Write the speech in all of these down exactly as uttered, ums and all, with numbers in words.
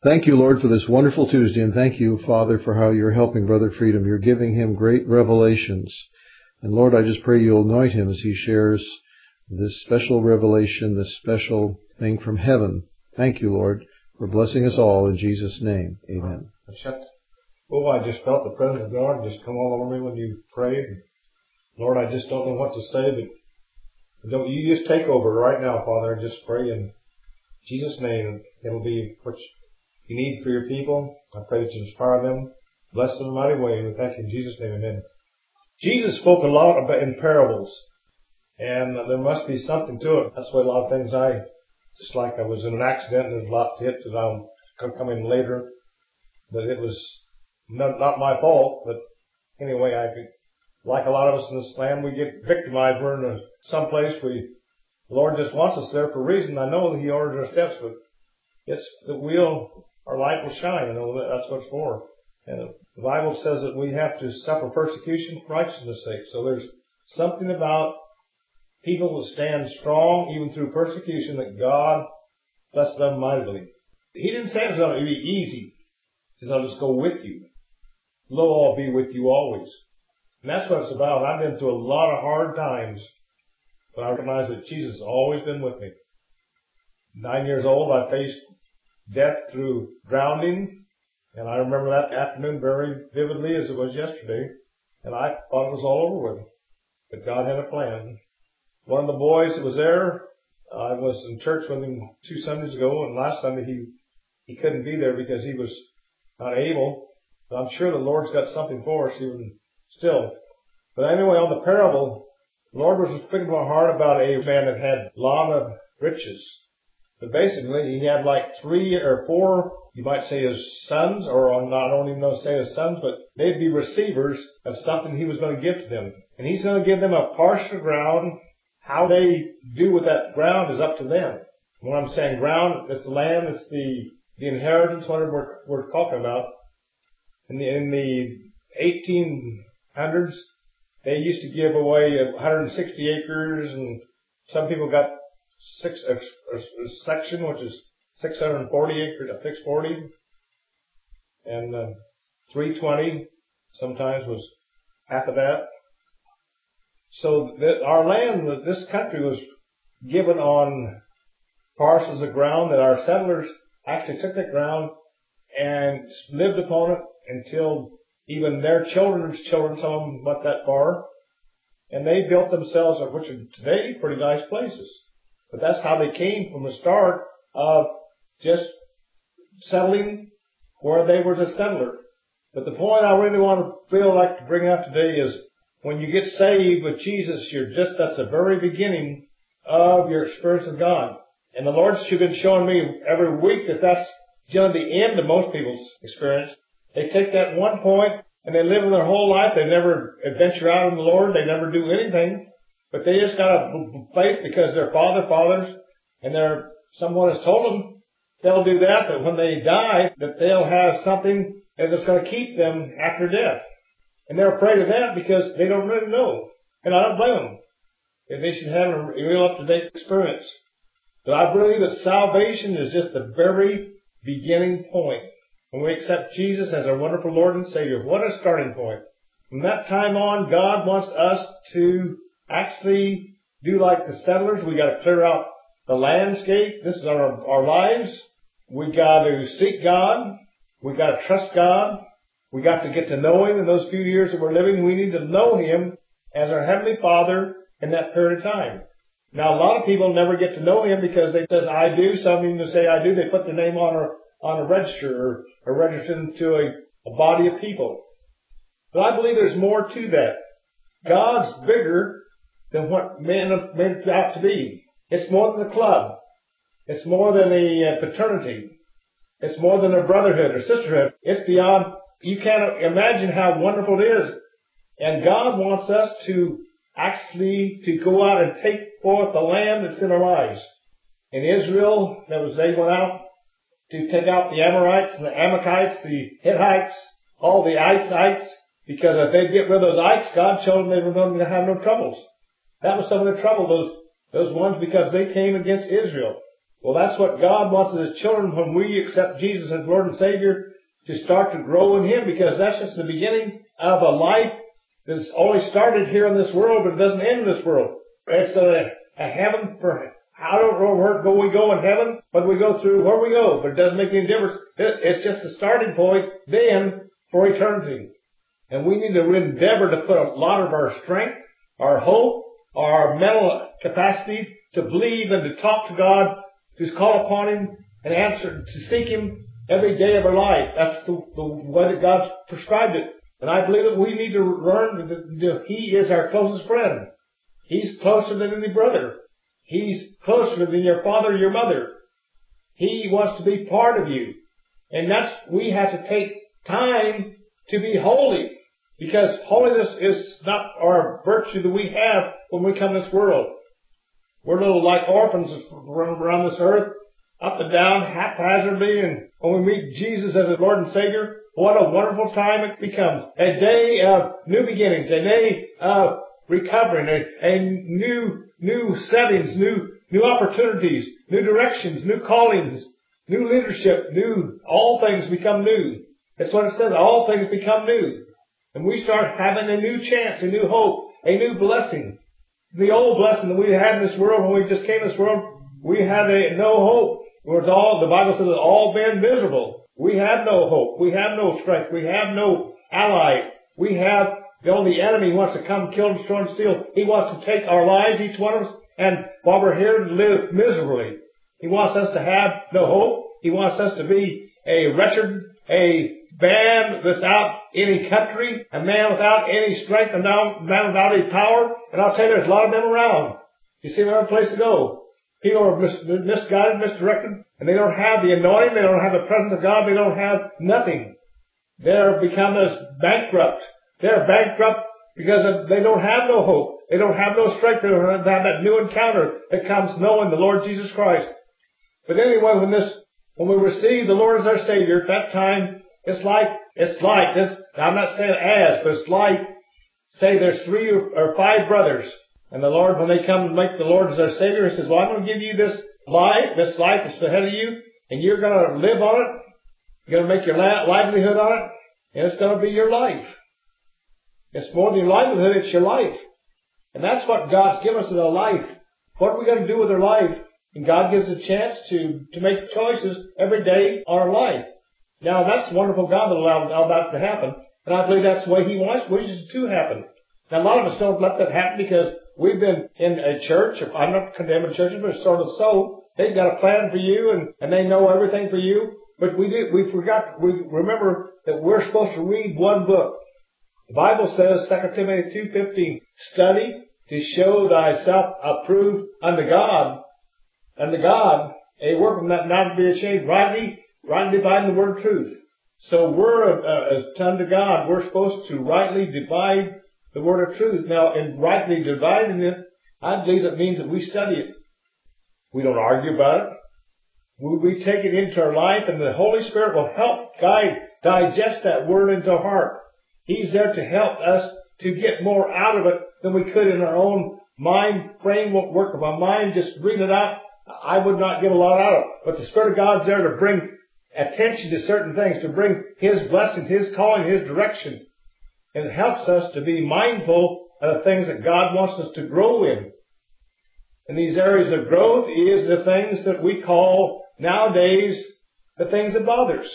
Thank you, Lord, for this wonderful Tuesday, and thank you, Father, for how you're helping Brother Freedom. You're giving him great revelations. And Lord, I just pray you'll anoint him as he shares this special revelation, this special thing from heaven. Thank you, Lord, for blessing us all in Jesus' name. Amen. Oh, I just felt the presence of God just come all over me when you prayed. Lord, I just don't know what to say, but don't you just take over right now, Father, and just pray in Jesus' name. It'll be what you need for your people. I pray that you inspire them, bless them in a mighty way, and we thank you in Jesus' name. Amen. Jesus spoke a lot about in parables, and there must be something to it. That's why a lot of things I, just like I was in an accident and there's a lot to it that I'll come in later, but it was not, not my fault. But anyway, I could, like a lot of us in this land, we get victimized. We're in a, some place we, the Lord just wants us there for a reason. I know that He orders our steps, but it's the wheel, our light will shine. You know, that's what it's for. And the Bible says that we have to suffer persecution for righteousness' sake. So there's something about people who stand strong even through persecution that God bless them mightily. He didn't say it was going to be easy. He says, I'll just go with you. Lo, I'll be with you always. And that's what it's about. I've been through a lot of hard times, but I recognize that Jesus has always been with me. Nine years old, I faced death through drowning. And I remember that afternoon very vividly as it was yesterday. And I thought it was all over with. But God had a plan. One of the boys that was there, I was in church with him two Sundays ago, and last Sunday he, he couldn't be there because he was not able. But I'm sure the Lord's got something for us even still. But anyway, on the parable, the Lord was speaking to my heart about a man that had a lot of riches. But basically, he had like three or four, you might say his sons, or not only know say his sons, but they'd be receivers of something he was going to give to them. And he's going to give them a parcel of ground. How they do with that ground is up to them. When I'm saying ground, it's the land, it's the, the inheritance, whatever we're, we're talking about. In the, in the eighteen hundreds, they used to give away one hundred sixty acres, and some people got six, a, a, a section, which is six hundred forty acres, a six forty, and uh, three twenty sometimes was half of that. So that our land, this country was given on parcels of ground that our settlers actually took that ground and lived upon it until even their children's children, some of them went that far, and they built themselves, which are today pretty nice places. But that's how they came from the start of just settling where they were a settler. But the point I really want to feel like to bring out today is when you get saved with Jesus, you're just, that's the very beginning of your experience with God. And the Lord's been showing me every week that that's generally the end of most people's experience. They take that one point and they live in their whole life. They never adventure out in the Lord. They never do anything. But they just got a faith because their father, fathers, and their, someone has told them they'll do that, that when they die, that they'll have something that's going to keep them after death. And they're afraid of that because they don't really know. And I don't blame them. If they should have a real up-to-date experience. But I believe that salvation is just the very beginning point. When we accept Jesus as our wonderful Lord and Savior, what a starting point. From that time on, God wants us to actually do like the settlers. We got to clear out the landscape. This is our, our lives. We got to seek God. We got to trust God. We got to get to know Him in those few years that we're living. We need to know Him as our Heavenly Father in that period of time. Now, a lot of people never get to know Him because they say, I do. Some even say, I do. They put their name on a, on a register or, or register into a, a body of people. But I believe there's more to that. God's bigger than what men are made out to be. It's more than a club. It's more than a fraternity. It's more than a brotherhood or sisterhood. It's beyond. You can't imagine how wonderful it is. And God wants us to actually to go out and take forth the land that's in our lives. In Israel, there was they went out to take out the Amorites and the Amalekites, the Hittites, all the ites, because if they get rid of those ites, God showed them they were going to have no troubles. That was some of the trouble, those those ones, because they came against Israel. Well, that's what God wants as His children when we accept Jesus as Lord and Savior, to start to grow in Him, because that's just the beginning of a life that's only started here in this world, but it doesn't end in this world. It's a, a heaven for, I don't know where go we go in heaven, but we go through where we go, but it doesn't make any difference. It, it's just a starting point then for eternity. And we need to endeavor to put a lot of our strength, our hope, our mental capacity to believe and to talk to God, to call upon Him and answer, to seek Him every day of our life. That's the, the way that God's prescribed it. And I believe that we need to learn that He is our closest friend. He's closer than any brother. He's closer than your father or your mother. He wants to be part of you. And that's, we have to take time to be holy. Because holiness is not our virtue that we have when we come to this world. We're little like orphans around this earth, up and down, haphazardly, and when we meet Jesus as a Lord and Savior, what a wonderful time it becomes. A day of new beginnings, a day of recovering, a, a new, new settings, new, new opportunities, new directions, new callings, new leadership, new, all things become new. That's what it says, all things become new. And we start having a new chance, a new hope, a new blessing. The old blessing that we had in this world when we just came to this world, we had a, no hope. It was all, the Bible says, it's all been miserable. We have no hope. We have no strength. We have no ally. We have the only enemy who wants to come, kill, destroy, and steal. He wants to take our lives, each one of us, and while we're here, to live miserably. He wants us to have no hope. He wants us to be a wretched, a man without any country, a man without any strength, a man without any power. And I'll tell you, there's a lot of them around. You see another place to go. People are mis- misguided, misdirected, and they don't have the anointing, they don't have the presence of God, they don't have nothing. They're become as bankrupt. They're bankrupt because they don't have no hope. They don't have no strength. They don't have that new encounter that comes knowing the Lord Jesus Christ. But anyway, when this, when we receive the Lord as our Savior, at that time, it's like, it's like this, I'm not saying as, but it's like, say there's three or five brothers. And the Lord, when they come to make the Lord as their Savior, He says, well, I'm going to give you this life, this life that's ahead of you, and you're going to live on it. You're going to make your livelihood on it, and it's going to be your life. It's more than your livelihood, it's your life. And that's what God's given us as a life. What are we going to do with our life? And God gives us a chance to, to make choices every day on our life. Now, that's wonderful God that allowed all that to happen. And I believe that's the way He wants wishes to happen. Now, a lot of us don't let that happen because we've been in a church. I'm not condemning churches, but it's sort of so. They've got a plan for you, and, and they know everything for you. But we did, we forgot, we remember that we're supposed to read one book. The Bible says, Second Timothy two fifteen, study to show thyself approved unto God, unto God, a workman not, not to be ashamed, rightly, rightly dividing the word of truth. So we're, uh, as unto God, we're supposed to rightly divide the word of truth. Now, in rightly dividing it, I believe it means that we study it. We don't argue about it. We, we take it into our life, and the Holy Spirit will help guide, digest that word into our heart. He's there to help us to get more out of it than we could in our own mind framework of our mind. Just bring it out. I would not get a lot out of it. But the Spirit of God's there to bring attention to certain things, to bring His blessings, His calling, His direction. And it helps us to be mindful of the things that God wants us to grow in. And these areas of growth is the things that we call nowadays the things that bothers.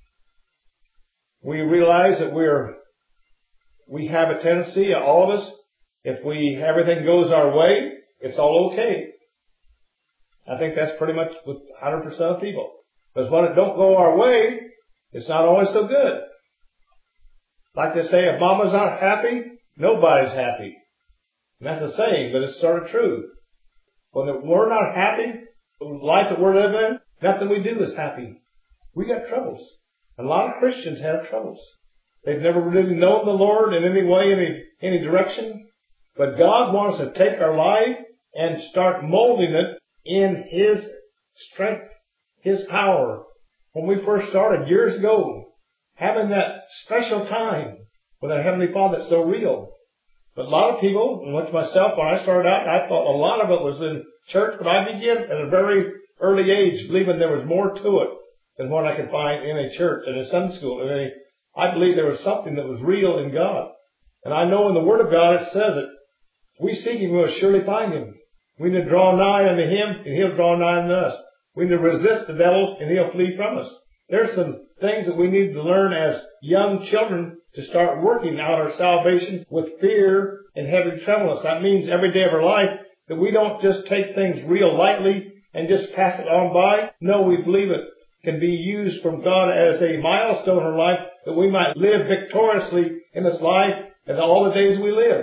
We realize that we're, we have a tendency, all of us, if we, everything goes our way, it's all okay. I think that's pretty much with one hundred percent of people. Because when it don't go our way, it's not always so good. Like they say, if mama's not happy, nobody's happy. And that's a saying, but it's sort of true. When we're not happy, the life that we're living in, nothing we do is happy. We got troubles. A lot of Christians have troubles. They've never really known the Lord in any way, any, any direction. But God wants to take our life and start molding it in His strength, His power. When we first started years ago, having that special time with our Heavenly Father that's so real. But a lot of people, and like myself, when I started out, I thought a lot of it was in church, but I began at a very early age believing there was more to it than what I could find in a church and a Sunday school. And a, I believe there was something that was real in God. And I know in the Word of God it says it. We seek Him, we will surely find Him. We need to draw nigh unto Him, and He'll draw nigh unto us. We need to resist the devil, and he'll flee from us. There's some things that we need to learn as young children to start working out our salvation with fear and heavy tremblance. That means every day of our life that we don't just take things real lightly and just pass it on by. No, we believe it can be used from God as a milestone in our life that we might live victoriously in this life and all the days we live.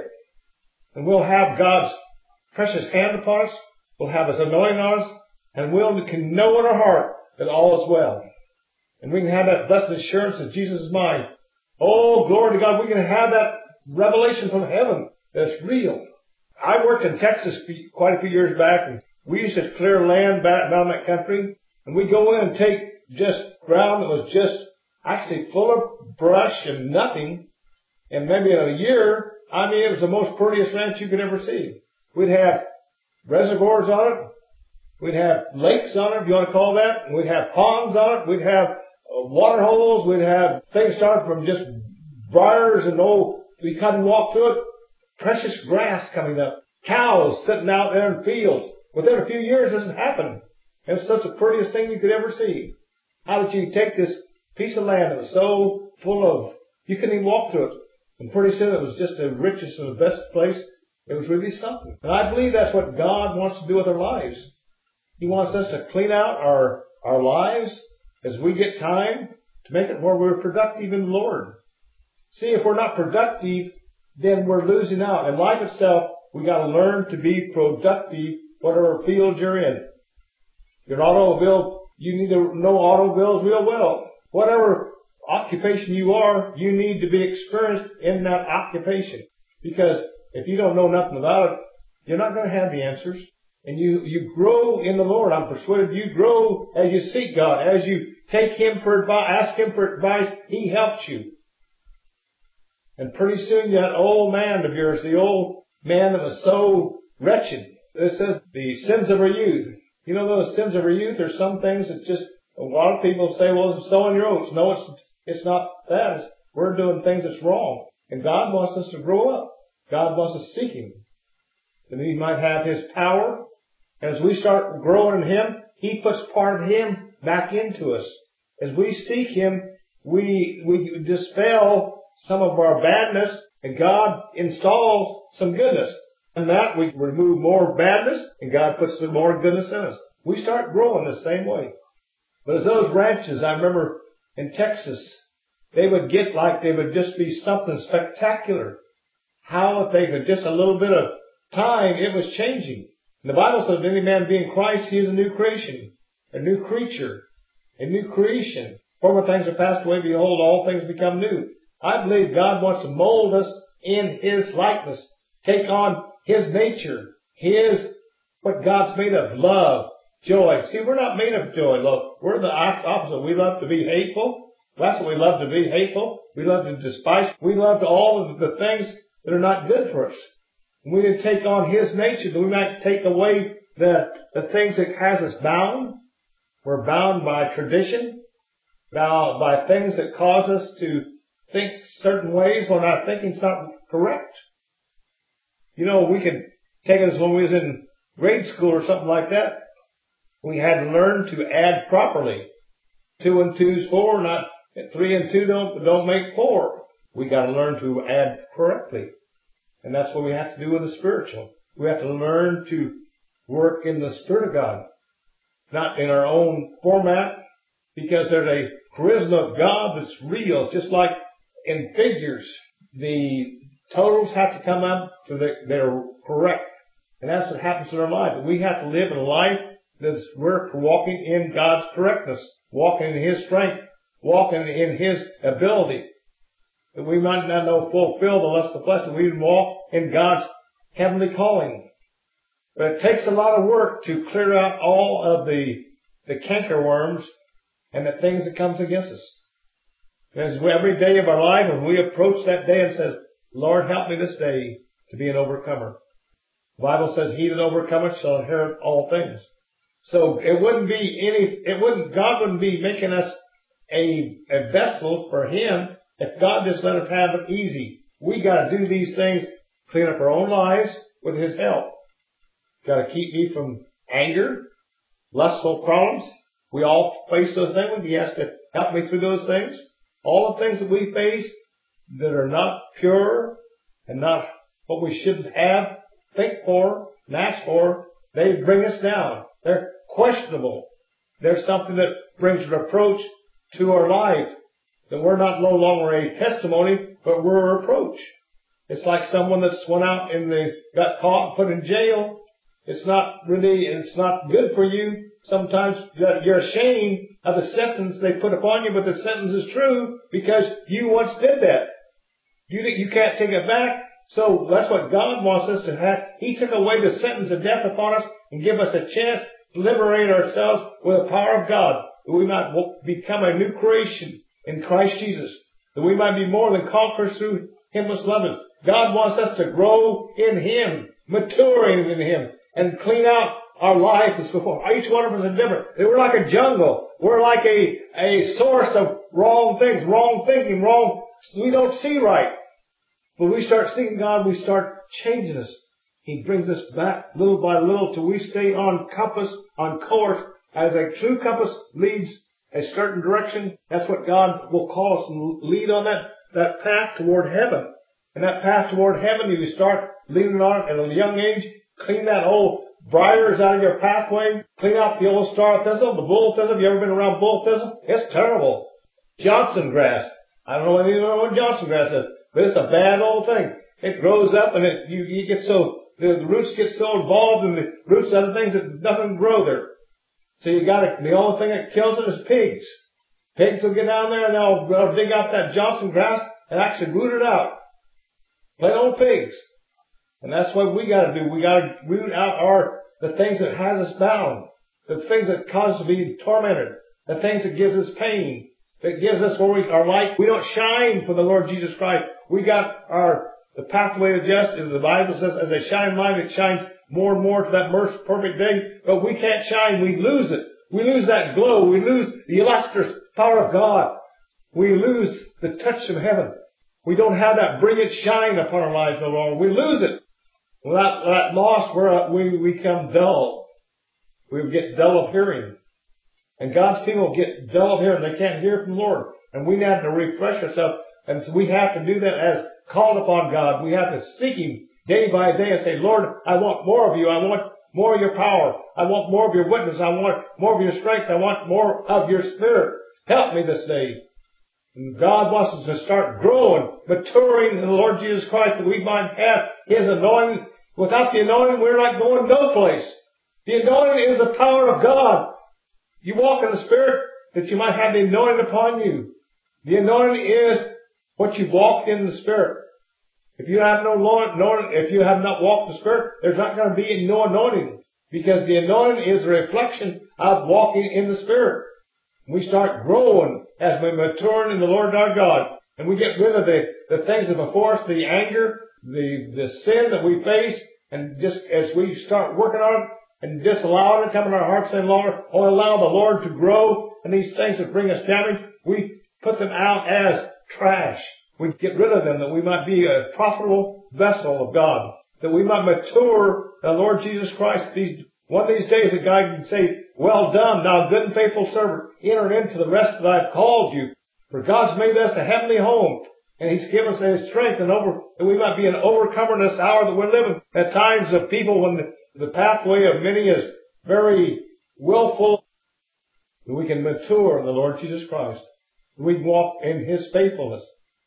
And we'll have God's precious hand upon us. We'll have His anointing on us. And we'll can know in our heart that all is well. And we can have that blessed assurance that Jesus is mine. Oh, glory to God. We can have that revelation from heaven that's real. I worked in Texas quite a few years back, and we used to clear land back down that country. And we go in and take just ground that was just actually full of brush and nothing. And maybe in a year, I mean, it was the most prettiest ranch you could ever see. We'd have reservoirs on it. We'd have lakes on it, if you want to call that. We'd have ponds on it. We'd have water holes. We'd have things starting from just briars and old, we couldn't walk through it. Precious grass coming up. Cows sitting out there in fields. Within a few years, this has happened. It's such the prettiest thing you could ever see. How did you take this piece of land that was so full of, you couldn't even walk through it. And pretty soon it was just the richest and the best place. It was really something. And I believe that's what God wants to do with our lives. He wants us to clean out our, our lives as we get time to make it where we're productive in the Lord. See, if we're not productive, then we're losing out. In life itself, we got to learn to be productive whatever field you're in. You're an automobile, you need to know automobiles real well. Whatever occupation you are, you need to be experienced in that occupation. Because if you don't know nothing about it, you're not going to have the answers. And you, you grow in the Lord. I'm persuaded you grow as you seek God. As you take Him for advice, ask Him for advice, He helps you. And pretty soon that old man of yours, the old man that was so wretched, it says the sins of our youth. You know those sins of our youth are some things that just, a lot of people say, well, it's sowing your oats. No, it's, it's not that. It's, we're doing things that's wrong. And God wants us to grow up. God wants us to seek Him. That He might have His power. As we start growing in Him, He puts part of Him back into us. As we seek Him, we, we dispel some of our badness, and God installs some goodness. And that we remove more badness, and God puts some more goodness in us. We start growing the same way. But as those ranches, I remember in Texas, they would get like they would just be something spectacular. How if they could just a little bit of time, it was changing. And the Bible says, if any man be in Christ, he is a new creation, a new creature, a new creation. Former things are passed away, behold, all things become new. I believe God wants to mold us in His likeness, take on His nature, His, what God's made of, love, joy. See, we're not made of joy, love. We're the opposite. We love to be hateful. That's what we love to be, hateful. We love to despise. We love all of the things that are not good for us. And we need to take on His nature, that we might take away the, the things that has us bound. We're bound by tradition, bound by things that cause us to think certain ways when our thinking's not correct. You know, we could take it as when we was in grade school or something like that. We had to learn to add properly. Two and two's four, not three and two don't, don't make four. We got to learn to add correctly. And that's what we have to do with the spiritual. We have to learn to work in the Spirit of God, not in our own format, because there's a charisma of God that's real. It's just like in figures, the totals have to come up so that they're correct. And that's what happens in our life. We have to live in a life that's we're walking in God's correctness, walking in His strength, walking in His ability. That we might not know fulfill the lust of the flesh, that we walk in God's heavenly calling. But it takes a lot of work to clear out all of the, the cankerworms and the things that comes against us. As every day of our life, when we approach that day and says, Lord, help me this day to be an overcomer. The Bible says, he that overcometh shall inherit all things. So it wouldn't be any, it wouldn't, God wouldn't be making us a, a vessel for Him if God just let us have it easy. We got to do these things, clean up our own lives with His help. Got to keep me from anger, lustful problems. We all face those things. He has to help me through those things. All the things that we face that are not pure and not what we should have, think for, and ask for, they bring us down. They're questionable. They're something that brings reproach to our life. That we're not no longer a testimony, but we're a reproach. It's like someone that's went out and they got caught and put in jail. It's not really, it's not good for you. Sometimes you're ashamed of the sentence they put upon you, but the sentence is true because you once did that. You, you can't take it back. So that's what God wants us to have. He took away the sentence of death upon us and give us a chance to liberate ourselves with the power of God, that we might become a new creation in Christ Jesus, that we might be more than conquerors through Him which loved us. God wants us to grow in Him, maturing in Him, and clean out our life as before. Each one of us is different. We're like a jungle. We're like a, a source of wrong things, wrong thinking, wrong, we don't see right. When we start seeing God, we start changing us. He brings us back little by little till we stay on compass, on course. As a true compass leads a certain direction, that's what God will call us and lead on that, that path toward heaven. And that path toward heaven, you start leading on at a young age, clean that old briars out of your pathway, clean out the old star thistle, the bull thistle. Have you ever been around bull thistle? It's terrible. Johnson grass. I don't know whether you know what Johnson grass is, but it's a bad old thing. It grows up and it, you, you get so, the, the roots get so involved in the roots of other things that nothing grow there. So you gotta, the only thing that kills it is pigs. Pigs will get down there and they'll, they'll dig out that Johnson grass and actually root it out. Plain old pigs. And that's what we gotta do. We gotta root out our, the things that has us bound. The things that cause us to be tormented. The things that gives us pain. That gives us where we, our light. We don't shine for the Lord Jesus Christ. We got our, the pathway of justice. The Bible says, as a shining light, it shines more and more to that most perfect day. But we can't shine. We lose it. We lose that glow. We lose the illustrious power of God. We lose the touch of heaven. We don't have that brilliant shine upon our lives no longer. We lose it. Without that loss, we're, we become dull. We get dull of hearing. And God's people get dull of hearing. They can't hear from the Lord. And we have to refresh ourselves. And so we have to do that as called upon God. We have to seek Him day by day and say, Lord, I want more of you. I want more of your power. I want more of your witness. I want more of your strength. I want more of your Spirit. Help me this day. And God wants us to start growing, maturing in the Lord Jesus Christ, that we might have His anointing. Without the anointing, we're not going no place. The anointing is the power of God. You walk in the Spirit that you might have the anointing upon you. The anointing is what you walked in the Spirit. If you have no anointing, if you have not walked the Spirit, there's not going to be no anointing. Because the anointing is a reflection of walking in the Spirit. We start growing as we mature in the Lord our God. And we get rid of the, the things that before us, the anger, the, the sin that we face. And just as we start working on it and disallow it to come in our hearts and Lord, or allow the Lord to grow and these things that bring us damage, we put them out as trash. We get rid of them that we might be a profitable vessel of God. That we might mature the Lord Jesus Christ. These, one of these days that God can say, well done, thou good and faithful servant. Enter into the rest that I've called you. For God's made us a heavenly home. And He's given us His strength and over, that we might be an overcomer in this hour that we're living. At times of people when the, the pathway of many is very willful, that we can mature in the Lord Jesus Christ. We can walk in His faithfulness.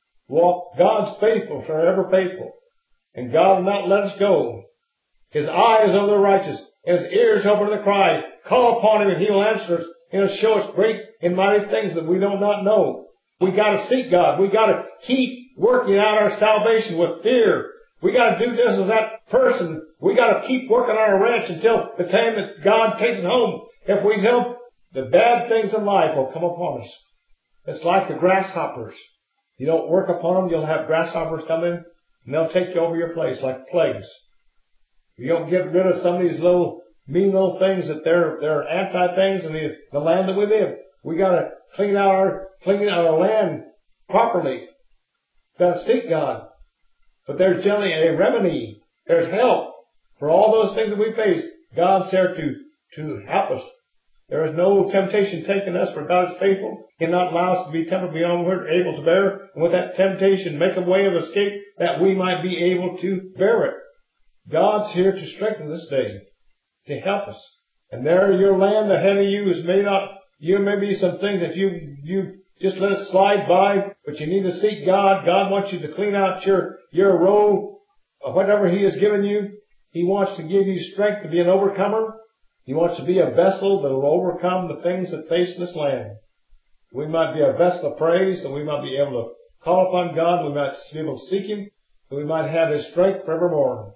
Walk God's faithful, forever faithful. And God will not let us go. His eye is over the righteous, and His ears open to the cry. Call upon Him and He will answer us. He'll show us great and mighty things that we do not know. We got to seek God. We got to keep working out our salvation with fear. We got to do just as that person. We got to keep working on our ranch until the time that God takes us home. If we don't, the bad things in life will come upon us. It's like the grasshoppers. You don't work upon them, you'll have grasshoppers come in, and they'll take you over your place like plagues. If you don't get rid of some of these little mean little things that they're, they're anti things in the, the land that we live. We gotta clean out our, clean out our land properly. Gotta seek God. But there's generally a remedy. There's help for all those things that we face. God's there to, to help us. There is no temptation taken us, for God is faithful. He cannot allow us to be tempted beyond what we're able to bear. And with that temptation, make a way of escape that we might be able to bear it. God's here to strengthen this day, to help us. And there, your land ahead of you is made up. You may be some things that you, you just let it slide by, but you need to seek God. God wants you to clean out your, your row of whatever He has given you. He wants to give you strength to be an overcomer. He wants to be a vessel that will overcome the things that face this land. We might be a vessel of praise, and we might be able to call upon God. We might be able to seek Him, and we might have His strength forevermore.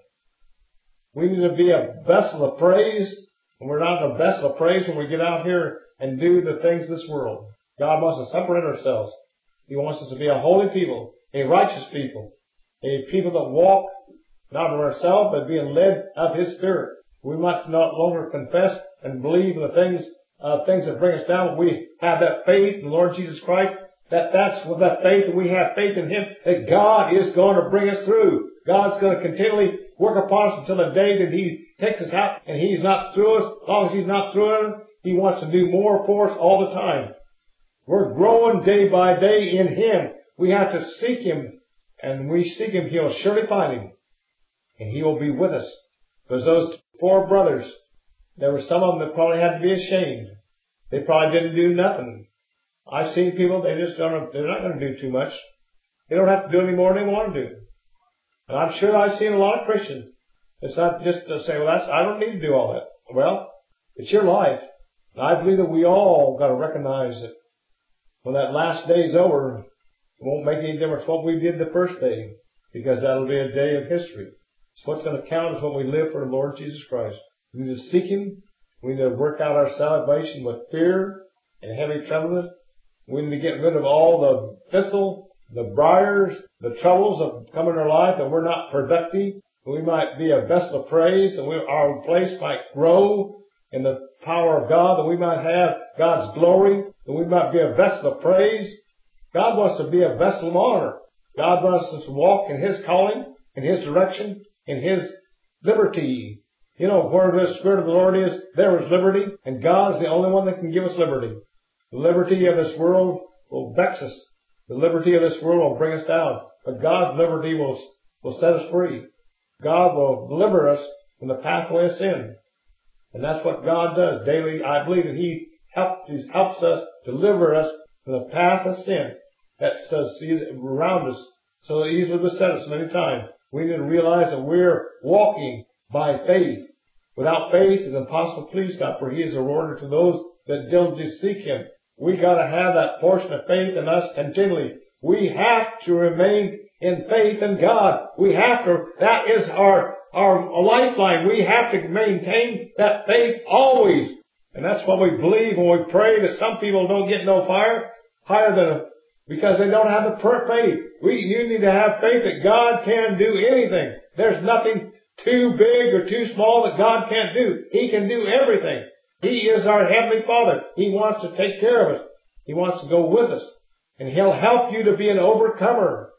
We need to be a vessel of praise, and we're not a vessel of praise when we get out here and do the things of this world. God wants us to separate ourselves. He wants us to be a holy people, a righteous people, a people that walk not of ourselves, but being led of His Spirit. We must not longer confess and believe in the things, uh, things that bring us down. We have that faith in the Lord Jesus Christ. That that's with that faith, and we have faith in Him, that God is going to bring us through. God's going to continually work upon us until the day that He takes us out, and He's not through us. As long as He's not through us, He wants to do more for us all the time. We're growing day by day in Him. We have to seek Him, and we seek Him, He'll surely find Him, and He will be with us. Because those four brothers, there were some of them that probably had to be ashamed. They probably didn't do nothing. I've seen people, they just don't, they're not going to do too much. They don't have to do any more than they want to do. And I'm sure I've seen a lot of Christians. It's not just to say, well, that's, I don't need to do all that. Well, it's your life. And I believe that we all got to recognize that when that last day's over, it won't make any difference what we did the first day, because that'll be a day of history. So what's going to count is when we live for the Lord Jesus Christ. We need to seek Him. We need to work out our salvation with fear and heavy trembling. We need to get rid of all the thistle, the briars, the troubles that come in our life, that we're not productive. We might be a vessel of praise, and we, our place might grow in the power of God, that we might have God's glory, that we might be a vessel of praise. God wants to be a vessel of honor. God wants us to walk in His calling, in His direction, in His liberty. You know, where the Spirit of the Lord is, there is liberty, and God is the only one that can give us liberty. The liberty of this world will vex us. The liberty of this world will bring us down. But God's liberty will, will set us free. God will deliver us from the pathway of sin. And that's what God does daily. I believe that He helps, He helps us, deliver us from the path of sin that says around us so easily beset us many times. We need to realize that we're walking by faith. Without faith, it's impossible to please God, for He is a rewarder to those that diligently seek Him. We got to have that portion of faith in us continually. We have to remain in faith in God. We have to. That is our our lifeline. We have to maintain that faith always, and that's what we believe when we pray. That some people don't get no fire higher than because they don't have the faith. We you need to have faith that God can do anything. There's nothing too big or too small that God can't do. He can do everything. He is our Heavenly Father. He wants to take care of us. He wants to go with us. And He'll help you to be an overcomer.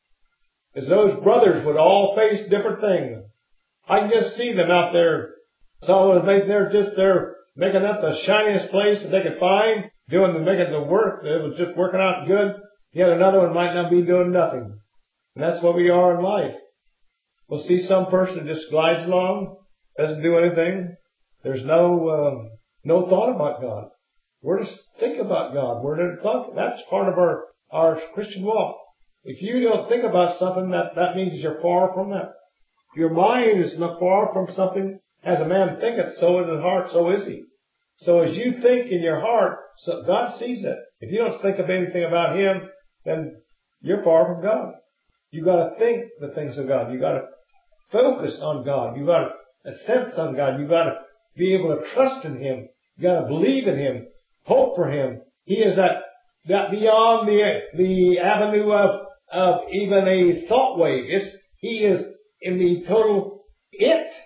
As those brothers would all face different things. I can just see them out there. So they're just there making up the shiniest place that they could find, doing the making the work. It was just working out good. Yet another one might not be doing nothing. And that's what we are in life. We'll see some person that just glides along, doesn't do anything. There's no uh, no thought about God. We're to think about God. We're to thought. That's part of our, our Christian walk. If you don't think about something, that, that means you're far from that. If your mind is not far from something, as a man thinketh, so in his heart, so is he. So as you think in your heart, so God sees that. If you don't think of anything about Him, then you're far from God. You got to think the things of God. You got to focus on God. You got to sense on God. You got to be able to trust in Him. You got to believe in Him. Hope for Him. He is that, that beyond the, the avenue of, of even a thought wave. It's, He is in the total it.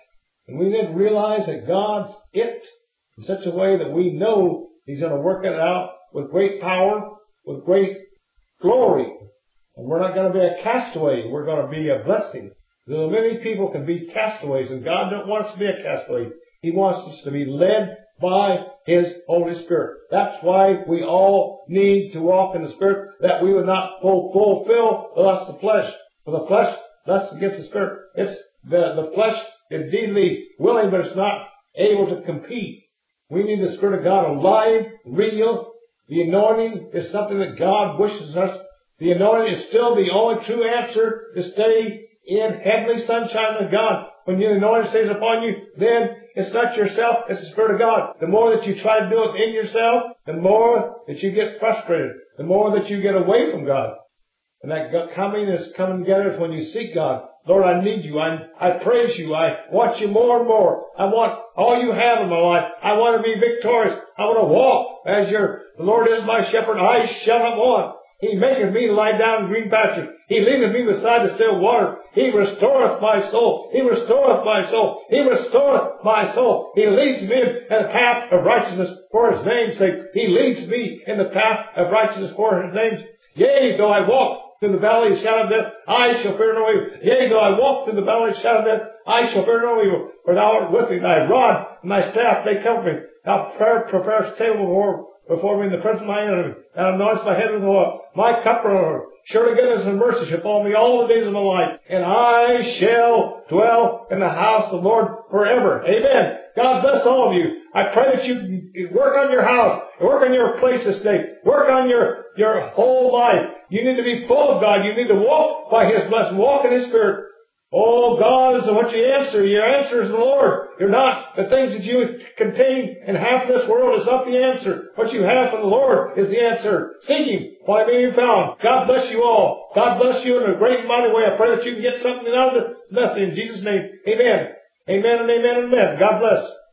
And we need to realize that God's it in such a way that we know He's going to work it out with great power, with great glory. And we're not going to be a castaway. We're going to be a blessing. Though many people can be castaways, and God don't want us to be a castaway. He wants us to be led by His Holy Spirit. That's why we all need to walk in the Spirit, that we would not fulfill the lust of the flesh. For the flesh lusts against the Spirit. It's the, the flesh is indeedly willing, but it's not able to compete. We need the Spirit of God alive, real. The anointing is something that God wishes us. The anointing is still the only true answer to stay in heavenly sunshine with God. When the anointing stays upon you, then it's not yourself, it's the Spirit of God. The more that you try to do it in yourself, the more that you get frustrated. The more that you get away from God. And that coming is coming together is when you seek God. Lord, I need you. I, I praise you. I want you more and more. I want all you have in my life. I want to be victorious. I want to walk as your, the Lord is my shepherd. I shall not want. He maketh me to lie down in green pastures. He leadeth me beside the still water. He restoreth my soul. He restoreth my soul. He restoreth my soul. He leads me in the path of righteousness for His name's sake. He leads me in the path of righteousness for His name's sake. Yea, though I walk through the valley of the shadow of death, I shall fear no evil. Yea, though I walk through the valley of the shadow of death, I shall fear no evil. For Thou art with me. Thy rod and Thy staff, they comfort me. Thou preparest a table before before me in the presence of my enemy, and anoints my head with oil. My cup runneth over. Surely goodness and mercy shall follow me all the days of my life, and I shall dwell in the house of the Lord forever. Amen. God bless all of you. I pray that you work on your house, work on your place this day, work on your, your whole life. You need to be full of God. You need to walk by His blessing, walk in His Spirit. Oh, God is what you answer. Your answer is the Lord. You're not the things that you contain and have in this world is not the answer. What you have from the Lord is the answer. Seek Him while He may be found. God bless you all. God bless you in a great and mighty way. I pray that you can get something out of this message in Jesus' name. Amen. Amen and amen and amen. God bless.